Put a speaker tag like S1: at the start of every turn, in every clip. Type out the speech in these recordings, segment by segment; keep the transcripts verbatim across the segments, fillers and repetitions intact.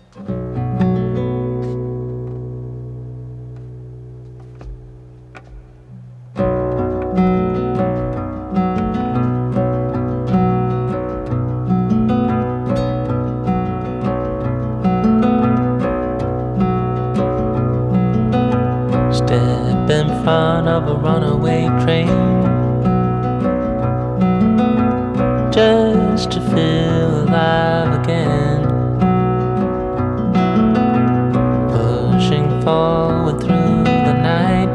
S1: Step in front of a runaway train just to feel alive again, pushing forward through the night,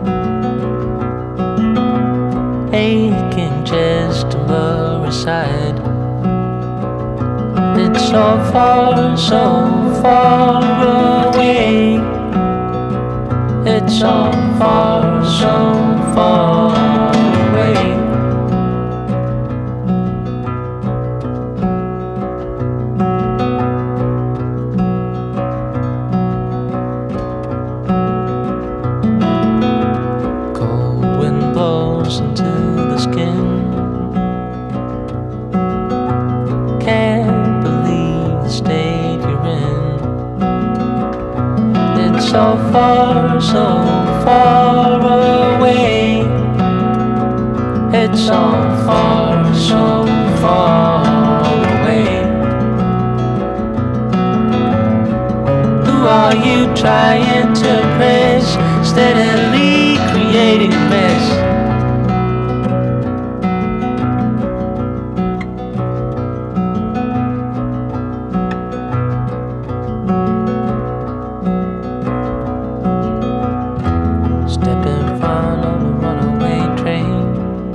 S1: aching chest and blurry sight. It's so far, so far away. It's so far, so far away. Cold wind blows into the skin. Can't believe the state you're in. It's so far, so far away. It's so far, so far away. Who are you trying to impress? Steadily creating a mess. Step in front of a runaway train,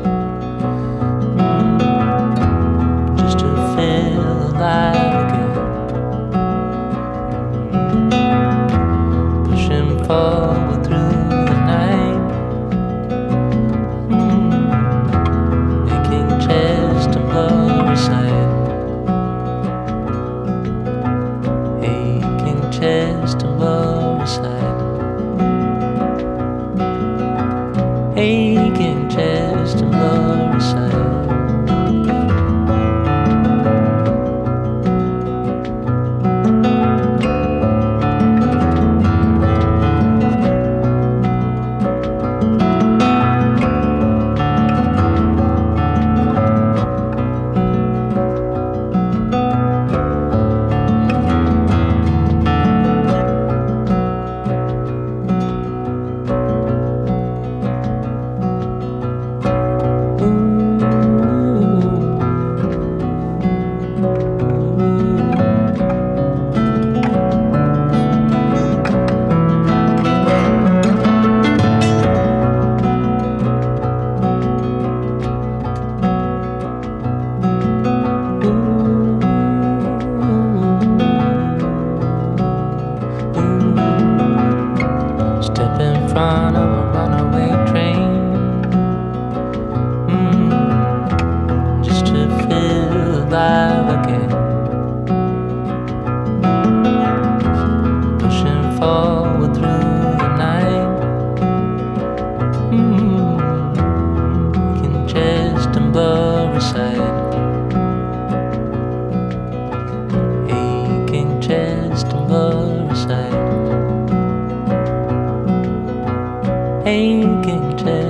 S1: mm, just to feel alive again, pushing forward through the night, mm, aching chest and blurry sight, aching chest and blurry sight. Aching chest and blurry sight. Step in front of a runaway train, mm, just to feel alive again, pushing forward through the night, mm, aching chest and blurry sight, aching chest and blurry sight. Aching chest.